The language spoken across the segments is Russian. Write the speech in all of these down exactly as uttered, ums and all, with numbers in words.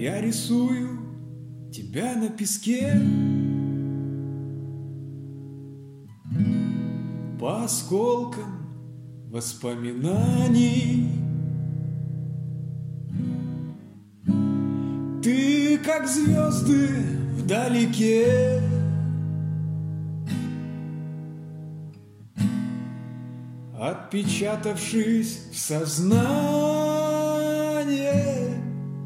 Я рисую тебя на песке, по осколкам воспоминаний. Ты как звезды вдалеке, отпечатавшись в сознание.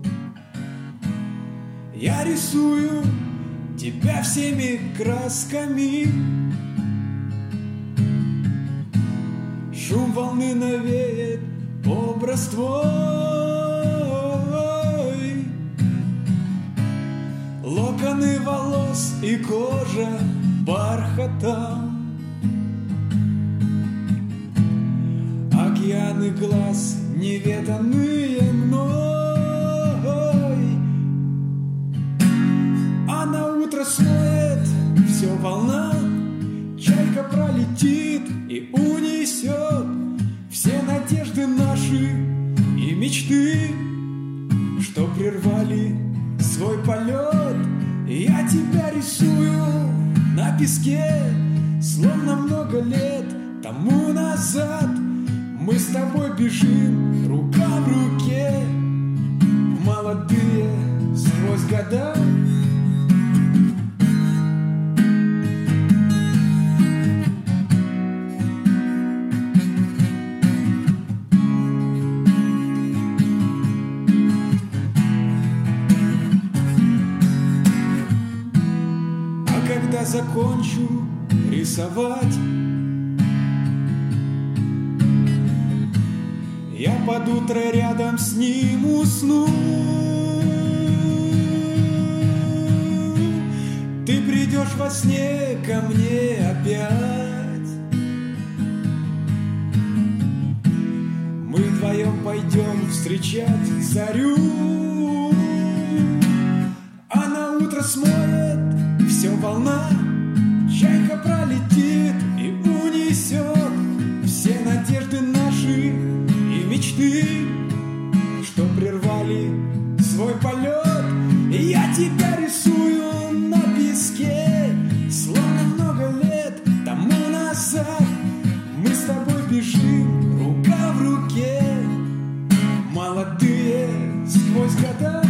Я рисую тебя всеми красками. Шум волны навеет образ твой. Локоны волос и кожа бархатом. Океаны глаз, неведанные мной. А на утро смоет все волна. Чайка пролетит и унесет все надежды наши и мечты, что прервали свой полет. Я тебя рисую на песке, словно много лет тому назад. Мы с тобой бежим рука в руке, молодые сквозь года. А когда закончу рисовать, я под утро рядом с ним усну. Ты придешь во сне ко мне опять. Мы вдвоем пойдем встречать зарю. А на утро смоет все волна. Чайка пролетит и унесет все надежды наши и мечты, что прервали свой полет. И я тебя рисую на песке, словно много лет тому назад. Мы с тобой бежим рука в руке, молодые сквозь года.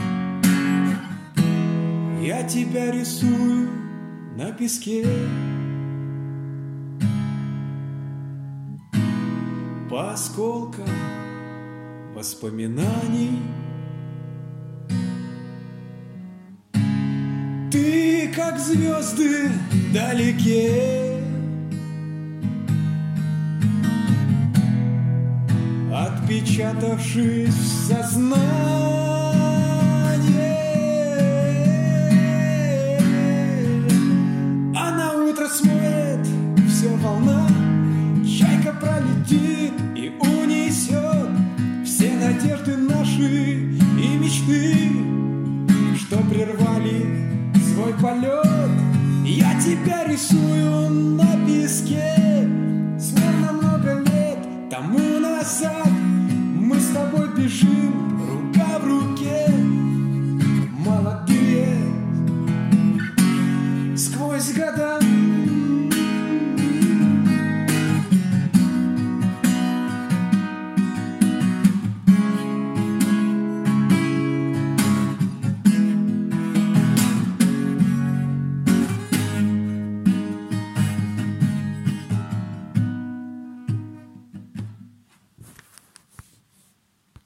Я тебя рисую на песке, по осколкам воспоминаний. Ты как звезды вдалеке, отпечатавшись в сознании. А на утро смоет все волна. Чайка пролетит и унесет все надежды наши и мечты, что прервали свой полет. Я тебя рисую на песке, словно много лет тому назад. Мы с тобой бежим рука в руке,